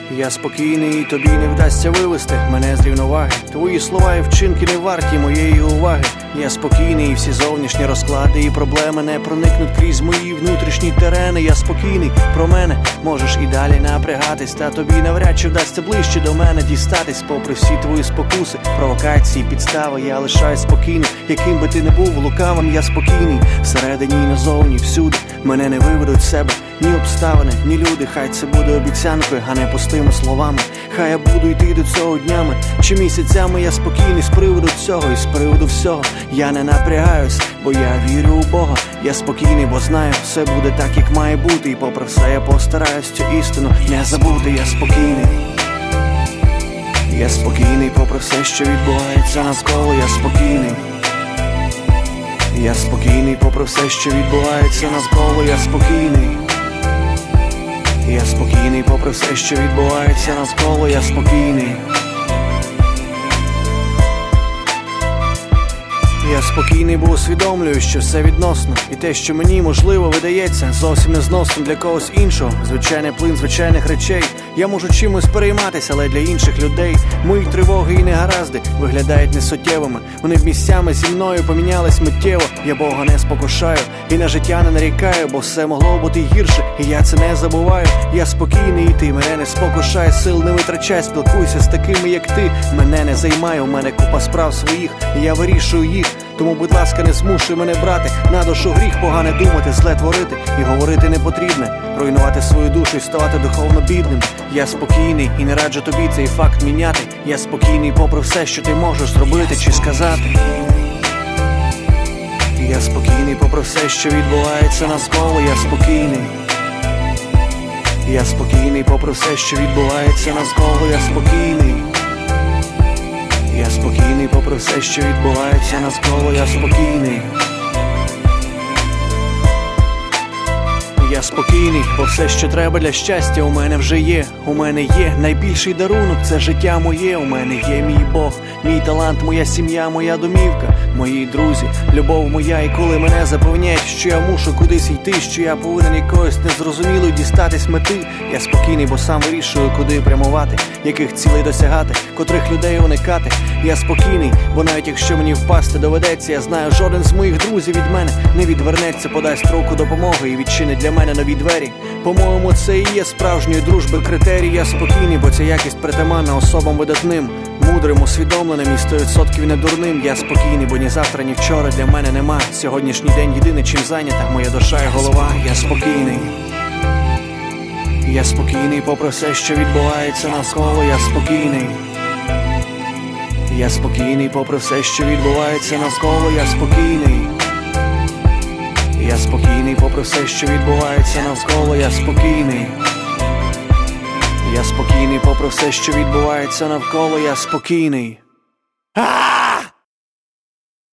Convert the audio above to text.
Я спокійний, і тобі не вдасться вивести мене з рівноваги. Твої слова і вчинки не варті моєї уваги. Я спокійний, і всі зовнішні розклади і проблеми не проникнуть крізь мої внутрішні терени. Я спокійний, про мене можеш і далі напрягатись, та тобі навряд чи вдасться ближче до мене дістатись. Попри всі твої спокуси, провокації, підстави, я лишаюсь спокійним. Яким би ти не був лукавим, я спокійний. Всередині і назовні, всюди мене не виведуть з себе ні обставини, ні люди. Хай це буде обіцянкою, а не пустими словами. Хай я буду йти до цього днями чи місяцями. Я спокійний з приводу цього і з приводу всього. Я не напрягаюсь, бо я вірю у Бога. Я спокійний, бо знаю, все буде так, як має бути. І попри все я постараюсь цю істину не забути. Я спокійний. Я спокійний, попри все, що відбувається навколо. Я спокійний. Я спокійний, попри все, що відбувається навколо. Я спокійний. Я спокійний, попри все, що відбувається навколо. Я спокійний. Я спокійний, бо усвідомлюю, що все відносно. І те, що мені, можливо, видається зовсім незносно для когось іншого. Звичайний плин звичайних речей. Я можу чимось перейматися, але для інших людей мої тривоги і негаразди виглядають несуттєвими. Вони місцями зі мною помінялись миттєво. Я Бога не спокушаю і на життя не нарікаю, бо все могло бути гірше, і я це не забуваю. Я спокійний, і ти мене не спокушай, сил не витрачай, спілкуйся з такими, як ти. Мене не займає, у мене купа справ своїх, і я вирішую їх. Тому, будь ласка, не змушуй мене брати на душу гріх, погане думати, зле творити і говорити не потрібне, руйнувати свою душу і ставати духовно бідним. Я спокійний і не раджу тобі цей факт міняти. Я спокійний, попри все, що ти можеш зробити чи сказати. Я спокійний, попри все, що відбувається навколо. Я спокійний. Я спокійний, попри все, що відбувається навколо. Я спокійний. Я спокійний, попри все, що відбувається навколо. Я спокійний. Я спокійний, бо все, що треба для щастя, у мене вже є. У мене є найбільший дарунок, це життя моє. У мене є мій Бог, мій талант, моя сім'я, моя домівка, мої друзі, любов моя. І коли мене запевняють, що я мушу кудись йти, що я повинен якоїсь незрозумілої дістатись мети, я спокійний, бо сам вирішую, куди прямувати, яких цілей досягати, котрих людей уникати. Я спокійний, бо навіть якщо мені впасти доведеться, я знаю, жоден з моїх друзів від мене не відвернеться, подасть руку допомоги і відчинить для мене нові двері. По-моєму, це і є справжньої дружби критерій. Я спокійний, бо ця якість притаманна особам видатним, мудрим, усвідомленим і 100% не дурним. Я спокійний, бо ні завтра, ні вчора для мене нема. Сьогоднішній день єдине, чим зайнята моя душа і голова. Я спокійний. Я спокійний, попри все, що відбувається навколо. Я спокійний. Я спокійний, попри все, що відбувається навколо. Я спокійний. Я спокійний, попри все, що відбувається навколо. Я спокійний. Я спокійний, попри все, що відбувається навколо. Я спокійний.